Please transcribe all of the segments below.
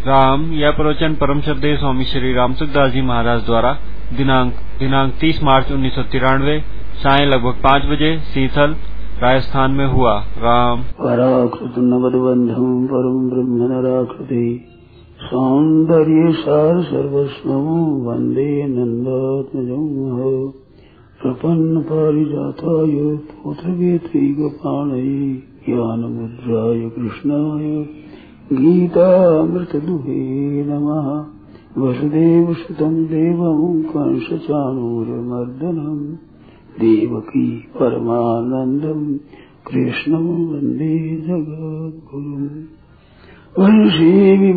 राम। यह प्रवचन परम श्रद्धेय स्वामी श्री रामसुखदास जी महाराज द्वारा दिनांक 30 मार्च 1993 सायं लगभग 5 बजे सीथल राजस्थान में हुआ। राम। पराकृत नवद्बंधं परम ब्रह्म नराकृति सौंदर्य सार सर्वस्वं वंदे नंदात्मजं प्रपन्न पारिजाताय पुत्रवेत्रैकपाणये ज्ञानमुद्राय कृष्णाय गीतामृतदुहे नमः। वसुदेवसुतं देवं कंसचाणूरमर्दनं देवकी परमानन्दं कृष्णं वन्दे जगद्गुरुम्। वंशी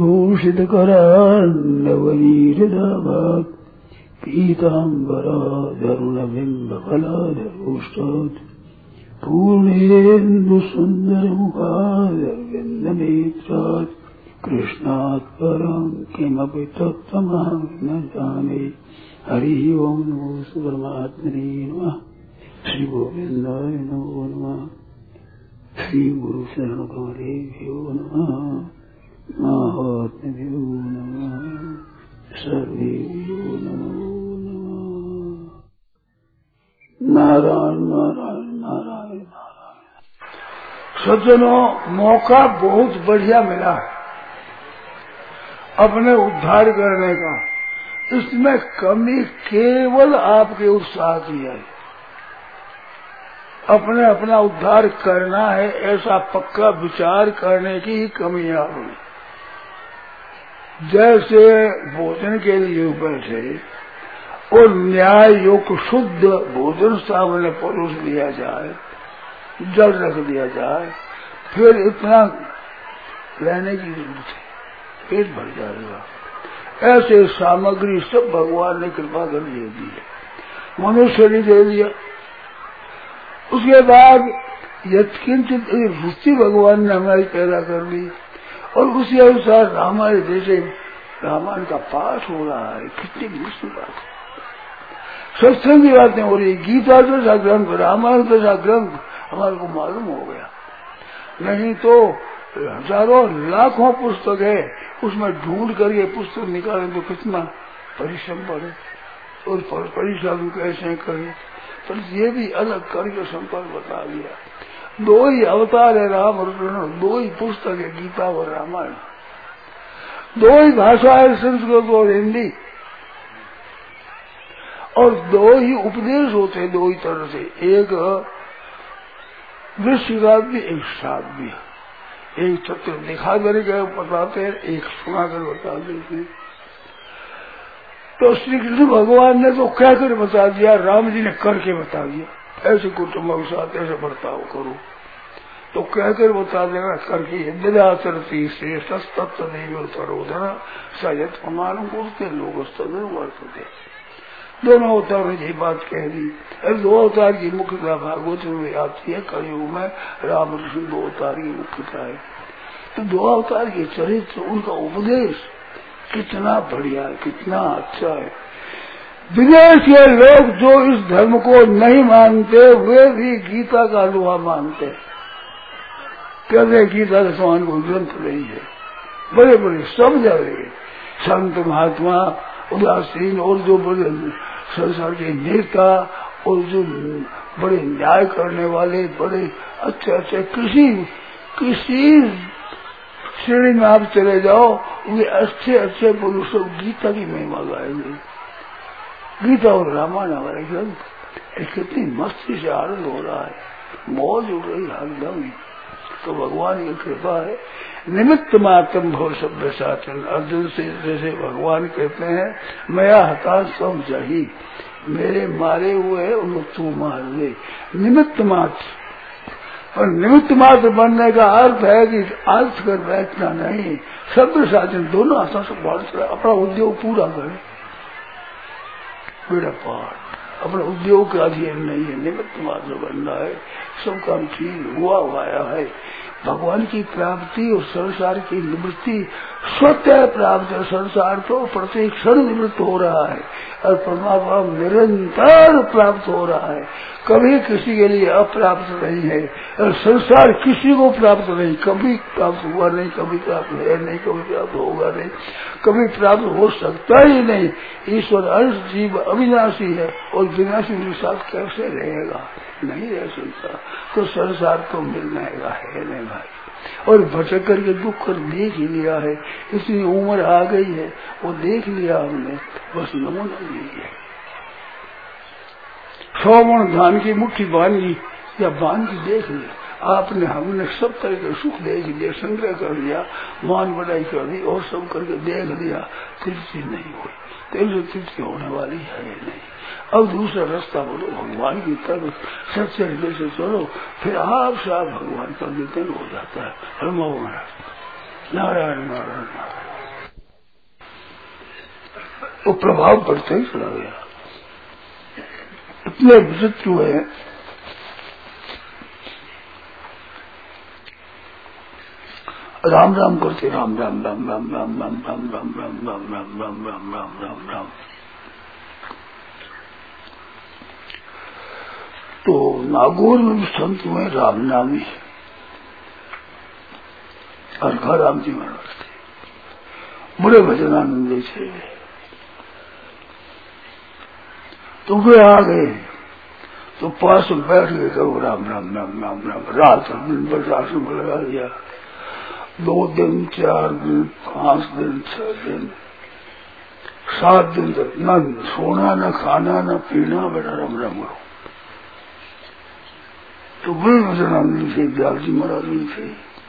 विभूषितकरान्नवनीरदाभात् पीताम्बराधरुणबिम्बफलाधरोष्टात् पूर्णेन्दुसुन्दरमुखारविन्दनेत्रात् कृष्णात् परं किमपि तत्त्वमहं न जाने। हरिः ओं नमो परमात्मने नमः। श्री गोविन्दाय नमो नमः। श्री गुरु शरणकमलेभ्यो नमः। महात्म्यो नमः। सर्वेभ्यो नमो नमः। नारायण नारायण नारायण नारायण। सज्जनों, मौका बहुत बढ़िया मिला है अपने उद्धार करने का। इसमें कमी केवल आपके उत्साह की है। अपने अपना उद्धार करना है ऐसा पक्का विचार करने की ही कमी है आपने। जैसे भोजन के लिए बैठे और न्याय युक्त शुद्ध भोजन सामने परोस दिया जाए, जल रख दिया जाए, फिर इतना रहने की जरूरत है, पेट भर जाएगा। ऐसे सामग्री सब भगवान ने कृपा कर दे दी है, मनुष्य ने दे दिया। उसके बाद यत्किंचित रुचि भगवान ने हमारी पैदा कर दी और उसी अनुसार रामायण जैसे रामायण का पाठ हो रहा है। कितनी मुश्किल बात है। सत्संग की बातें हो रही। गीता जैसा ग्रंथ, रामायण जैसा ग्रंथ हमारे को मालूम हो गया। नहीं तो हजारों लाखों पुस्तक है, उसमें ढूंढ करके पुस्तक निकालें तो कितना परिश्रम पड़े और परिश्रम कैसे करें। पर ये भी अलग करके संपर्क बता दिया। दो ही अवतार है राम और कृष्ण, दो ही पुस्तक है गीता और रामायण, दो ही भाषा है संस्कृत और हिंदी, और दो ही उपदेश होते हैं दो ही तरह से। एक विश्वव्यापी, एक श्राव्य। एक सत्य दिखा करके बताते हैं, एक सुना कर बता देते हैं। तो श्री कृष्ण भगवान ने तो कहकर बता दिया, राम जी ने करके बता दिया। ऐसे कुटुंब के साथ ऐसे बर्ताव करो, तो कहकर बता देना। करके विद्याचरती श्रेष्ठ तत्व नहीं सरोधन सजत प्रमाण करते लोग सदन वर्तते। दोनों अवतार ने यही बात कह दी। दो अवतार की मुख्यता भागवत में आती है। कलयुग में राम कृष्ण दो अवतार की मुख्यता है। तो दो अवतार के चरित्र, उनका उपदेश कितना बढ़िया है, कितना अच्छा है। विदेश के लोग जो इस धर्म को नहीं मानते, वे भी गीता का लोहा मानते। कहते गीता के समान कोई ग्रंथ नहीं है। बड़े बड़े सब जगह संत महात्मा उदासीन और जो बड़े संसार के नेता और जो बड़े न्याय करने वाले, बड़े अच्छे अच्छे किसी श्रेणी में आप चले जाओ, वे अच्छे अच्छे पुरुष गीता की महिमा गाएंगे। गीता और रामायण हमारे ग्रंथ, कितनी मस्ती से आनंद हो रहा है, मौज उड़ रही हरदम। तो भगवान की कृपा है। निमित्त मात्रम भव सभ्य साचन। अर्जुन से जैसे भगवान कहते हैं, मैं हताश सब जाही, मेरे मारे हुए उनको तू मार दे। निमित्त मात्र, और निमित्त मात्र बनने का अर्थ है कि आलस कर बैठना नहीं। सभ्य साचन दोनों हाथों से बात कर अपना उद्योग पूरा करे। बेड़ा पार अपने उद्योग का अधीन नहीं है, निमित्त मात्र बनना है। सब काम ठीक हुआ है। भगवान की प्राप्ति और संसार की निवृत्ति स्वतः प्राप्त है। संसार तो प्रत्येक क्षण निवृत्त हो रहा है और परमात्मा निरंतर प्राप्त हो रहा है, कभी किसी के लिए अप्राप्त नहीं है। और संसार किसी को प्राप्त नहीं, कभी प्राप्त हुआ नहीं, कभी प्राप्त है नहीं, कभी प्राप्त होगा नहीं, कभी प्राप्त हो सकता ही नहीं। ईश्वर अंश जीव अविनाशी है और विनाशी के साथ कैसे रहेगा, नहीं रह सकता। तो संसार तो मिलना है नहीं भाई। और भटक करके दुख कर देख ही लिया है, इतनी उम्र आ गई है, वो देख लिया हमने, बस नमूना नहीं है। 100 मन धान की मुट्ठी बांधी या बांध के देख लिया आपने, हमने सब तरह के सुख देख लिया, संग्रह कर लिया, मान बढ़ाई कर दी और सब करके देख लिया, तृप्ति नहीं हुई। तेरे तृप्ति होने वाली है नहीं। अब दूसरा रास्ता बोलो, भगवान की तरफ सच्चे हृदय से चलो, फिर आप साफ भगवान का कीर्तन हो जाता है। हनुमा महाराज नारायण नारायण नारायण, वो प्रभाव पड़ते ही चला गया। इतने विचित्र हुए हैं। राम राम करते, राम राम राम राम राम राम राम राम राम राम राम राम राम राम राम राम। तो नागौर में भी संत हुए राम नामी, अर्घा राम जी महाराज थे, बड़े भजनानंदी थे। तो वे आ गए तो पास में बैठ गए, करो राम राम राम राम राम। रात दिन भर आश्रम में लगा दिया, 2 दिन 4 दिन 5 दिन 6 दिन 7 दिन तक न सोना न खाना न पीना, बेटा राम राम करो। तो बड़े भजनानंदी थे, दयाल जी महाराज भी थे।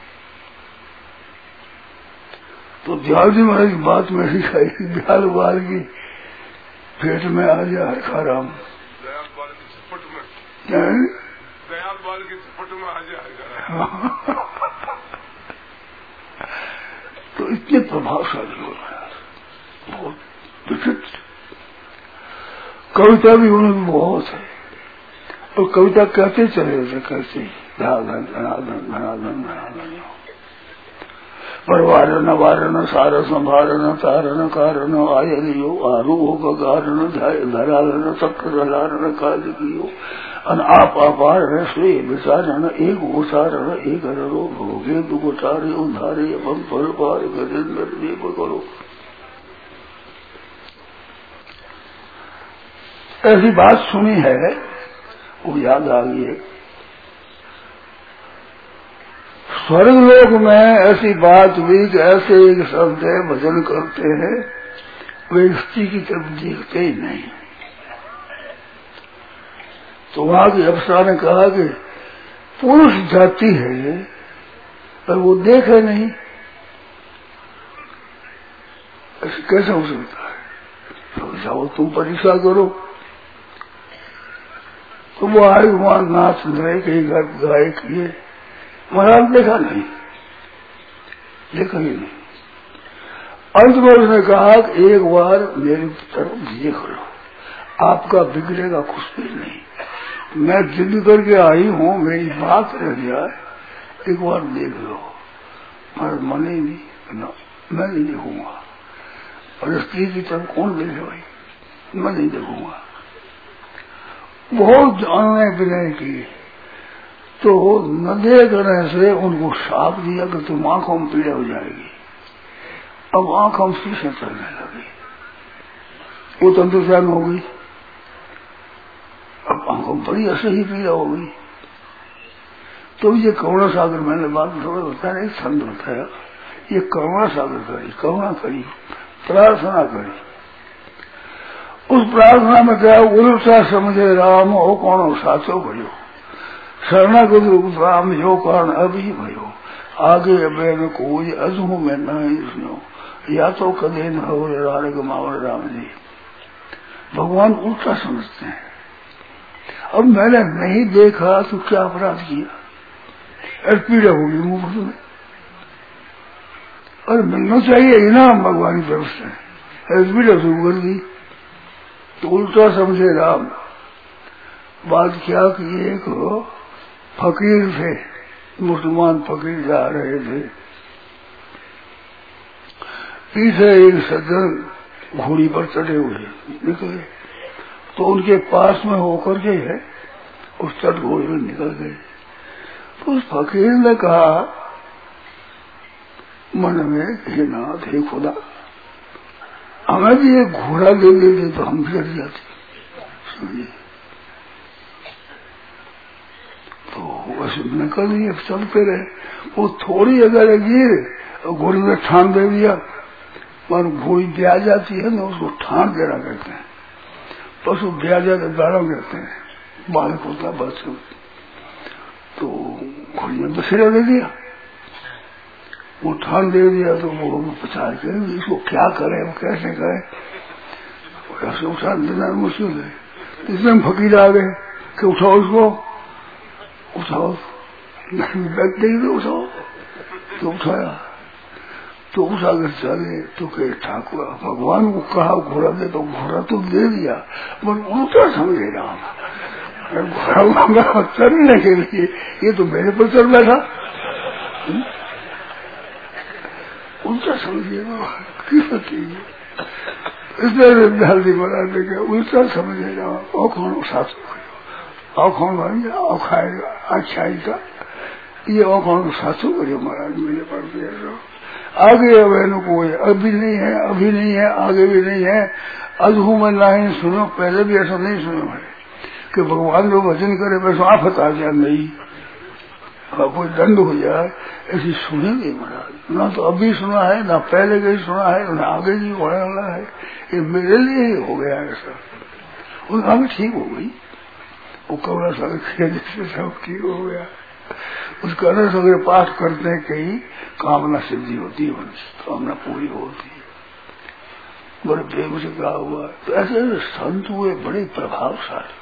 तो दयाल जी महाराज की बात में सिखाई, दयाल बाल की पेट में आ जा हरखा राम, दयाल बाल की झपट में, दयाल बाल की झपट में आ जा हरखा राम। तो इतने प्रभावशाली हो रहा है, बहुत विचित्र। कविता भी उन्हें बहुत है, और कविता कहते चले थे, कैसे धनाधन धनाधन धनाधन धनाधन, परवारण वारण सार संभारण तारण कारण आयलियो आरूह कारण धरारण चक्र धारण काल कियो अन आप अपार रसे विचारण एक उचारण एक रो भोगे दुगोटारे उधारे अपन पर पार गजेंद्र देव करो। ऐसी बात सुनी है, वो याद आ गई है। स्वर्ग लोक में ऐसी बात हुई कि ऐसे एक शब्द है, भजन करते हैं, वे स्त्री की तरफ देखते ही नहीं। तो वहां की अप्सरा ने कहा कि पुरुष जाति है पर वो देखे नहीं, ऐसे कैसे हो सकता है? तो जाओ तुम परीक्षा करो। तो वो आए वहां नाच रहे, कहीं गाय किए, महाराज देखा नहीं, देखा ही नहीं। अंत में उसने कहा कि एक बार मेरी तरफ देख लो, आपका बिगड़ेगा कुछ भी नहीं। मैं जिद करके आई हूं, मेरी बात रह जाए, एक बार देख लो। पर मन ही नहीं, मैं नहीं देखूंगा। और स्त्री की तरफ कौन देखे भाई, मैं नहीं देखूंगा। बहुत जानने विनय किए, तो न देखने से उनको शाप दिया कि तुम आंखों में पीड़ा हो जाएगी। अब आंखों में शीशे चलने लगी, वो तंत्रचान हो गई। अब आंखों में बड़ी असह्य पीड़ा हो गई। तो ये करुणा सागर, मैंने बात थोड़ा बताया, एक छंद बताया, ये करुणा सागर करी, करुणा करी, प्रार्थना करी। उस प्रार्थना में क्या, उल्टा समझे राम हो कौन साचो भयो, शरणागत राम जो कारण अभी भयो, आगे अबेन कोई अजहू में नहीं सुनो, या तो कदे न हो राग मावर राम जी। भगवान उल्टा समझते हैं। अब मैंने नहीं देखा तो क्या अपराध किया, और पीड़ा होगी मुंह में, और मिलना चाहिए इनाम भगवान की तरफ से, पीड़ा शुरू कर दी। तो उल्टा समझे राम। बात क्या कि एक फकीर थे, मुसलमान फकीर जा रहे थे, पीछे एक सज्जन घोड़ी पर चढ़े हुए निकले, तो उनके पास में होकर के है उस चढ़ घोड़ी में निकल गए। तो उस फकीर ने कहा मन में, हे नाथ, हे खुदा, हमें भी एक घोड़ा दे देते तो हम गिर जाते। समझे? तो वैसे निकल नहीं, चलते रहे। वो थोड़ी अगर गिर घोड़ी में ठान दे दिया, और घोड़ी ब्याह जाती है ना, उसको ठान देना कहते हैं। पशु ब्याह जाते दाड़ा कहते हैं, बालक होता बस। तो घोड़ी में बसेरा दे दिया, वो ठान दे दिया। तो वो प्रचार करें इसको क्या करें, वो कैसे करें, ऐसे उठा देना मुश्किल है। इसमें फकीर आ गए कि उठाओ इसको, उठाओ, बैठ देंगे तो उठाओ। तो उठाया, तो उठा कर चले। तो कहे ठाकुर भगवान को कहा घोड़ा दे, तो घोड़ा तो दे दिया, पर उल्टा समझे रहा, घोड़ा मांगा चलने के लिए, ये तो मेरे पर चल बैठा। उल्टा समझेगा इसलिए जल्दी बना देगा, उल्टा समझेगा। और कौन साथ और कौन बनेगा, और खाएगा अच्छाएगा, ये और कौन सासू करियो महाराज मेरे पर दे रहा। आगे बहनों को अभी नहीं है, अभी नहीं है, आगे भी नहीं है। अधू में नहीं सुनो, पहले भी ऐसा नहीं सुनो है कि भगवान जो भजन करे वैसे आफत आ जाए, नहीं कोई दंड हो जाए, ऐसी सुनेंगे महाराज। ना तो अभी सुना है, ना पहले कहीं सुना है, ना आगे भी होने वाला है। ये मेरे लिए ही हो गया ऐसा। उनका भी ठीक हो गई, वो कमरा सागर खेल से सब ठीक हो गया। उस कर्ण वगैरह पाठ करते कहीं कामना सिद्धि होती है, कामना पूरी होती है। बड़े प्रेम से कहा हुआ। तो ऐसे संत हुए बड़े प्रभावशाली,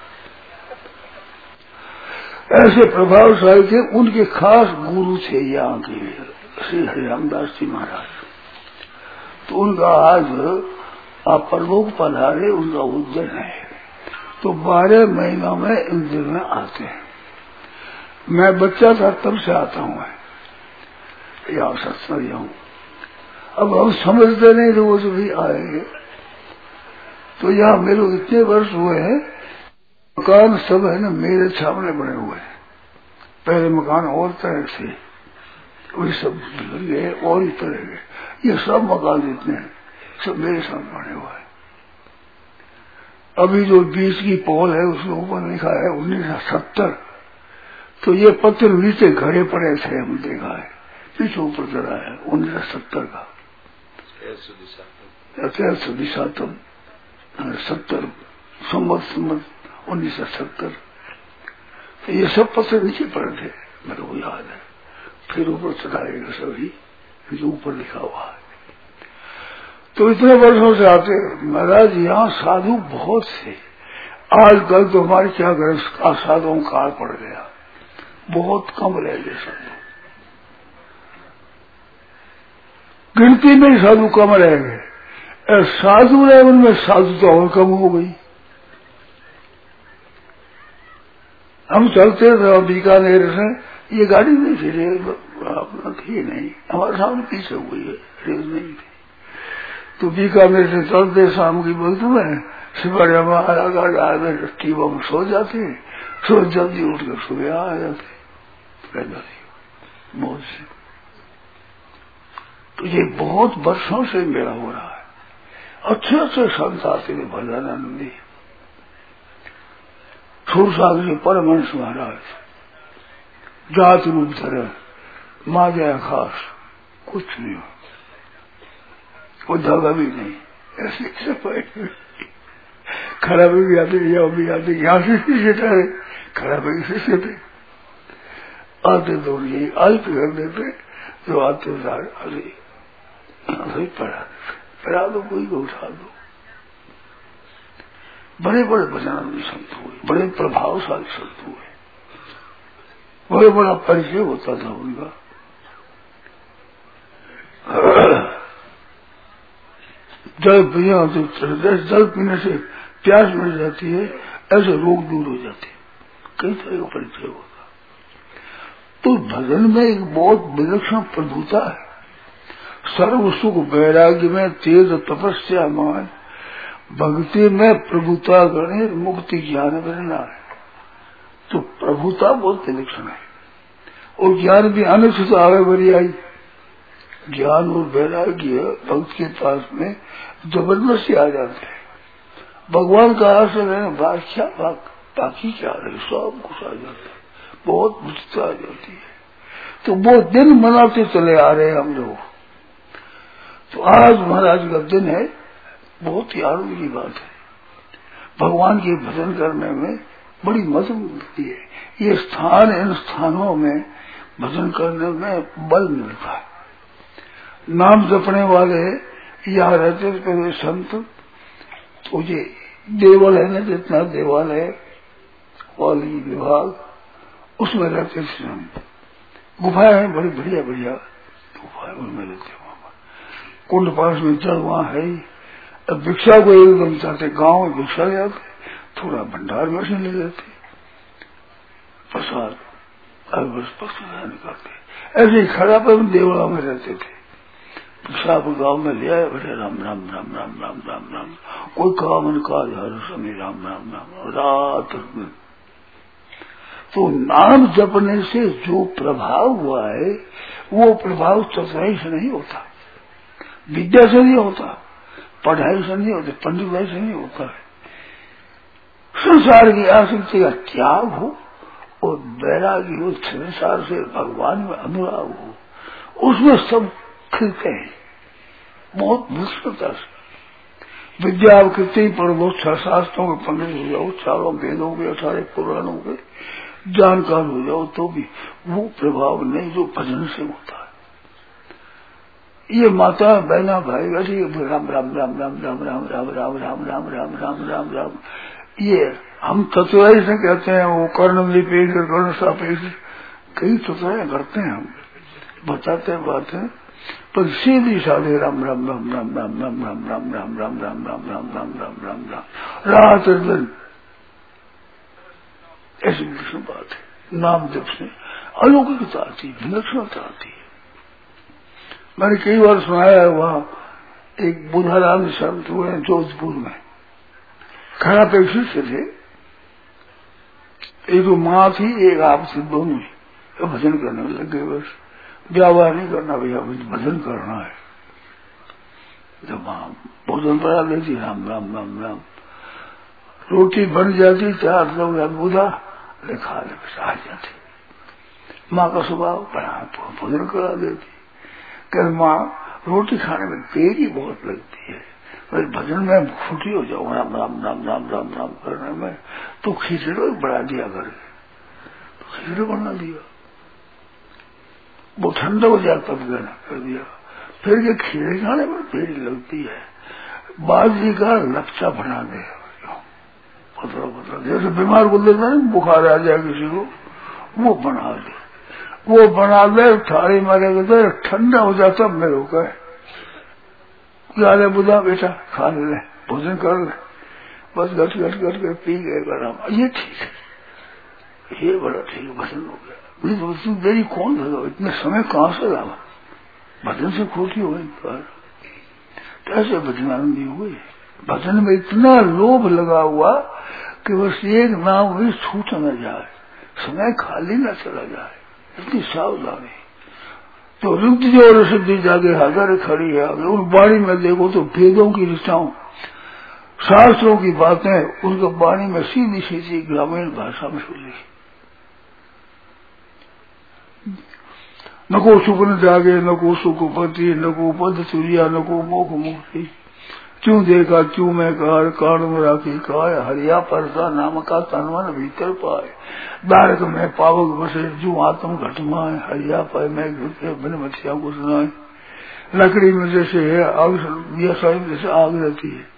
ऐसे प्रभावशाली थे। उनके खास गुरु थे यहाँ के श्री हरिरामदास जी महाराज। तो उनका आज आप परलोक पधारे, उनका उज्जैन है। तो 12 महीनों में इन दिन में आते हैं। मैं बच्चा था तब से आता हूँ, यहाँ सत्संग हूँ। अब हम समझते नहीं तो वो भी आएंगे। तो यहाँ मेरे इतने वर्ष हुए हैं, मकान सब है ना मेरे सामने बने हुए हैं। पहले मकान और तरह से, वही सब गए और ही तरह के। ये सब मकान जितने हैं सब मेरे सामने बने हुए हैं। अभी जो 20 की पोल है उसके ऊपर लिखा है 1970। तो ये पत्थर नीचे घड़े पड़े थे, हम देखा है, पीछे ऊपर चढ़ा है 1970 का। 70 संवत 1970। तो ये सब पत्थर नीचे पड़े थे, मेरे को याद है। फिर ऊपर चढ़ाएगा सभी, जो ऊपर लिखा हुआ है। तो इतने वर्षों से आते महाराज, यहाँ साधु बहुत थे। आजकल तो हमारे क्या करें, साधुओं काल पड़ गया, बहुत कम रह गए साधु। गिनती में ही साधु कम रह गए। साधु रहे उनमें साधु तो और कम हो गई। हम चलते थे बीकानेर से, ये गाड़ी नहीं थी, रेल अपना थी नहीं, हमारे सामने पीछे हुई है, रेल नहीं थी। तो बीकानेर से चलते शाम की वक्त में सिपाही हमारा टीबा में सो जाते, सो जल्दी उठकर सुबह आ जाते पैदल बहुत से। तो ये बहुत वर्षों से मेरा हो रहा है। अच्छे अच्छे संत आते थे, भजनानंदी, सूरसागर परमहंस महाराज, जात रूप धर्म, माँ जया खास, कुछ नहीं हो, कोई धागा भी नहीं, ऐसे सफाई खराब भी आते, यहाँ भी आते, यहाँ से ठहरे, खराब से थे आते तो ये अल्प कर देते, जो आते अरे पढ़ा दो, कोई को उठा दो। बड़े बड़े भजनानंदी संत हुए, बड़े प्रभावशाली संत हुए, बड़े बड़ा परिचय होता था उनका। जल पिया तो जल पीने से प्यास मिट जाती है, ऐसे रोग दूर हो जाते हैं, कई तरह का परिचय होता। तो भजन में एक बहुत विलक्षण प्रभुता है। सर्व सुख वैराग्य में तेज तपस्या मान, भक्ति में प्रभुता गणे मुक्ति ज्ञान करना है। तो प्रभुता बहुत विलक्षण है। और ज्ञान भी आने से तो आगे बढ़ी आई। ज्ञान और वैराग्य भक्त के पास में जबरदस्ती आ जाते हैं। भगवान का आश्रय है, बाकी क्या रहे, सब कुछ आ जाता है, बहुत बुद्धता आ जाती है। तो वो दिन मनाते चले आ रहे हैं हम लोग। तो आज महाराज का दिन है, बहुत ही आनंद की बात है। भगवान के भजन करने में बड़ी मदद मिलती है। ये स्थान, इन स्थानों में भजन करने में बल मिलता है। नाम जपने वाले यहाँ रहते थे संत, तो ये देवल है ना, जितना देवाल है वाली विभाग, उसमें रहते थे संत। गुफाएं हैं बड़ी बढ़िया बढ़िया गुफाएं, उनमें रहते। कुंड पास में जल वहां है ही। अब भिक्षा को एकदम चाहते, गांव में भिक्षा ले आते, थोड़ा भंडार में से ले लेते प्रसाद, अब बस प्रसाद निकालते। ऐसे ही खड़ा पर देवड़ा में रहते थे। भिक्षा को गांव में ले आए, बड़े राम राम राम राम राम राम राम, कोई काम काज हर समय राम राम राम रात में। तो नाम जपने से जो प्रभाव हुआ है, वो प्रभाव चतुराई से नहीं होता, विद्या से नहीं होता, पढ़ाई से नहीं होता, पंडिताई से नहीं होता है। संसार की आसक्ति का त्याग हो और वैरागी हो, संसार से भगवान में अनुराग हो, उसमें सब खिलते हैं बहुत मुश्किलता से। विद्या आप कितनी पढ़ लो, 6 शास्त्रों के पंडित हो जाओ, 4 वेदों के 18 पुराणों के जानकार हो जाओ, तो भी वो प्रभाव नहीं जो भजन से होता है। ये माता बहना भाई वैसे राम राम राम राम राम राम राम राम राम राम राम राम राम राम, ये हम चतुराई से कहते हैं। वो कर्ण निपेश कर्ण सापेक्ष कई चतुराई करते हैं, हम बताते हैं बातें, पर सीधी साधे राम राम राम राम राम राम राम राम राम राम राम राम राम राम राम राम राम रात दिन, ऐसी विलक्षण बात है। नाम जब से अलौकिकता आती है, विलक्षणता आती है। मैंने कई बार सुनाया है, वहां एक बुधाराम संत हुए जोधपुर में, खड़ा पेशी से थे। एक तो माँ थी, एक आप से, दोनों तो भजन करने में लग गए। बस व्यापार नहीं करना भैया, भजन करना है। जब वहां भोजन बना लेती, राम राम राम राम, रोटी बन जाती, 4 लोग बुधा खा ले, बस आ जाती। माँ का स्वभाव बना भोजन करा देती। कल माँ रोटी खाने में देरी बहुत लगती है, पर भजन में खुटी हो जाओ राम राम राम राम राम राम करने में, तो खिचड़ी बढ़ा दिया करके, तो खिचड़ी बना दिया, वो ठंडा हो जाता तब कर दिया। फिर ये खिचड़ी खाने में देरी लगती है, बाजी का लपचा बना दे, पतला जैसे बीमार को देता है, बुखार आ जाए किसी को, वो बना दे, वो बना दे, थाली मारे गए, ठंडा हो जाता मैं रोका है, ले बुधा बेटा खा ले, भोजन कर ले, बस गट गट गट कर पी गए आराम। ये ठीक है, ये बड़ा ठीक भजन हो गया। देरी कौन लगा, इतने समय कहाँ से लगा, भजन से खोटी हो गई। कैसे भजनानंदी हुए, भजन में इतना लोभ लगा हुआ कि बस एक नाम भी छूट न जाए, समय खाली न चला जाए, इतनी सावधानी। तो रुद्र जो और सिद्धि जाके हाजर खड़ी है। उस वाणी में देखो तो वेदों की ऋचाओं, शास्त्रों की बातें उनके वाणी में सीधी सीधी ग्रामीण भाषा में सुन ली। न को सुख न जागे, न को सुखपति, न को पद सूर्या, न को मोख मुक्ति, क्यों देखा क्यों मैं कार कारण राखी काय, हरिया परसा नाम का तनवन भीतर पाए, दारक में पावक बसे जो आत्म घटमाए, हरिया पाए मैं बिन मथिया को सुनाए। लकड़ी में जैसे है आग, जैसे आग रहती है,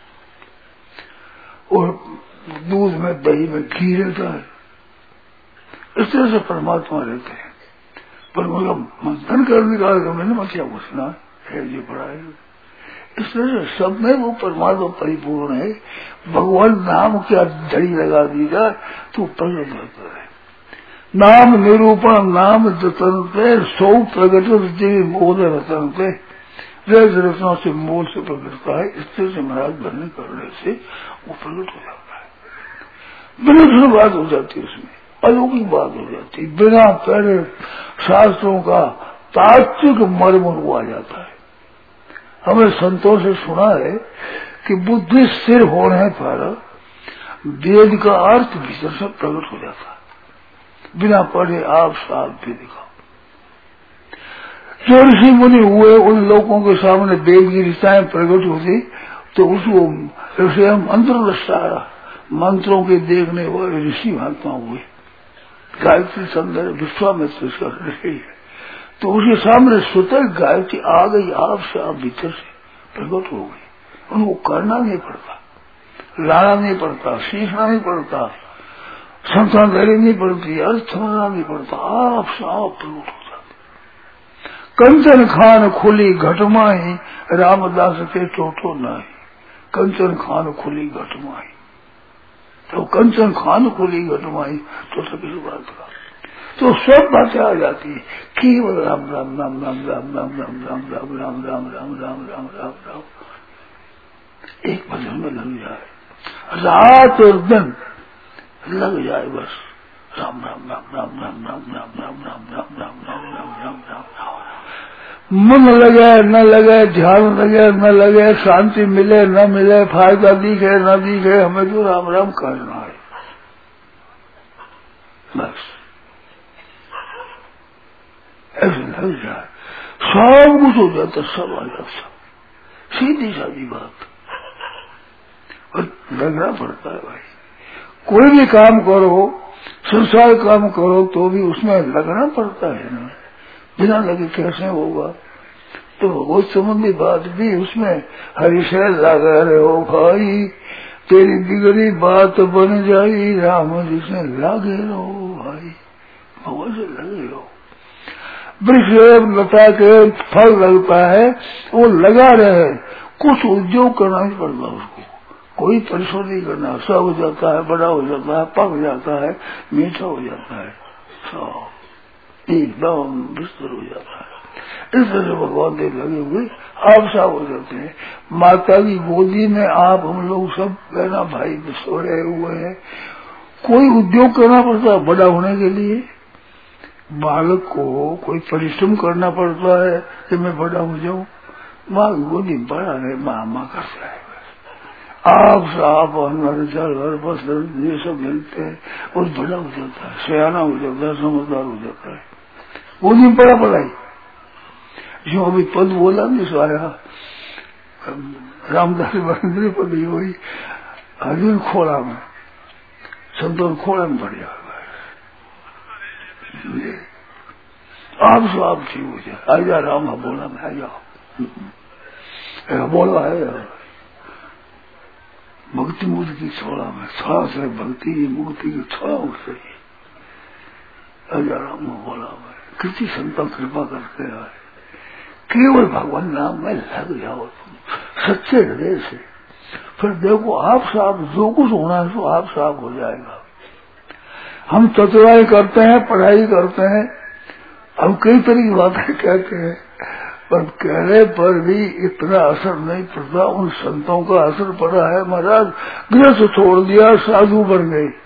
और दूध में दही में घी रहता है, इस तरह से परमात्मा रहते हैं। पर उनका मंथन करने का मैंने मथिया को सुना है, ये पढ़ा है। इस तरह से सब में वो परमात्मा परिपूर्ण है। भगवान नाम क्या जड़ी लगा दी जाए तो प्रगट होता है। नाम निरूपण नाम जतन पे सौ प्रगट जीव मोद रतन पे रज रचना से मूल से प्रकटता है। स्थिर से महाराज बनने करने से वो प्रकट हो जाता है। बिना बात हो जाती है, उसमें अलौकिक बात हो जाती है। बिना पहले शास्त्रों का तात्विक मर्म वो आ जाता है। हमें संतों से सुना है कि बुद्धि स्थिर होने पर वेद का अर्थ भीतर से प्रकट हो जाता है। बिना पढ़े आप साफ भी दिखाओ। जो ऋषि मुनि हुए उन लोगों के सामने वेद की ऋचाएं प्रकट होती तो उसको मंत्रों के देखने वाले ऋषि महात्मा हुए। गायत्री संदर विश्वामित्र कर रही है तो उसके सामने स्वतः गायत्री आ गई, आप भीतर से प्रकट हो गई। उनको करना नहीं पड़ता, लाना नहीं पड़ता, सीखना नहीं पड़ता, संसार धैर्य नहीं पड़ती, अर्थ समझना नहीं पड़ता, आप प्रकट हो जाते। कंचन खान खुली घटमाई रामदास के चोटो नहीं। कंचन खान खुली घटमाई, तो कंचन खान खुली घटमाई तो किसी बात का तो सब बातें आ जाती है। केवल राम राम राम राम राम राम राम राम राम राम राम राम राम राम राम राम एक भजन में लग जाए, रात और दिन लग जाए बस। राम राम राम राम राम राम राम राम राम राम राम राम राम राम राम राम। मन लगे न लगे, ध्यान लगे न लगे, शांति मिले न मिले, फायदा दिखे न दिखे, हमें तो राम राम करना है बस। ऐसे लग जाए सब कुछ हो जाता, सब आ जाता, सब सीधी सादी बात। और लगना पड़ता है भाई, कोई भी काम करो, संसार काम करो तो भी उसमें लगना पड़ता है ना। बिना लगे कैसे होगा। तो वो संबंधी बात भी उसमें हरिशय लगा रहे हो भाई, तेरी बिगड़ी बात बन जाई, राम जी से लागे रहो भाई, भगवान से लगे रहो। वृक्ष लता के फल लगता है वो लगा रहे, कुछ उद्योग करना ही पड़ता उसको, कोई परिश्रम नहीं करना, सब हो जाता है, बड़ा हो जाता है, पक जाता है, मीठा हो जाता है, सब एकदम विस्तर हो जाता है। इस तरह से भगवान देव लगे हुए आप साफ हो जाते हैं। माता की गोदी में आप हम लोग सब कहना भाई सोए हुए हैं। कोई उद्योग करना पड़ता है बड़ा होने के लिए, बालक को कोई परिश्रम करना पड़ता है कि मैं बड़ा हो जाऊं। माँ गोदी बड़ा है, माँ करता है। आप साफ बस ये सब मिलते हैं और बड़ा हो जाता है, सयाना हो जाता है, समझदार हो जाता है। गोदी में बड़ा पढ़ाई जो अभी पद बोला नहीं सारा रामदास बंदरी पद ही हुई अर्जुन खोला में, संतोष खोला में बढ़ जाएगा। आप सब आप ठीक हो जाए, आ जा राम बोला में, आ जाओ बोला है भक्ति मुक्ति की छोड़ा में, थोड़ा से भक्ति की मुक्ति की थोड़ा उससे आजा राम बोला में। किसी संता कृपा करते आए, केवल भगवान नाम में लग जाओ तुम सच्चे हृदय से, फिर देखो आप साफ जो कुछ होना है तो आप साफ हो जाएगा। हम चतुराई करते हैं, पढ़ाई करते हैं, हम कई तरह की बातें कहते हैं, पर कहने पर भी इतना असर नहीं पड़ता। उन संतों का असर पड़ा है। महाराज गृहस्थ छोड़ दिया, साधु बन गए,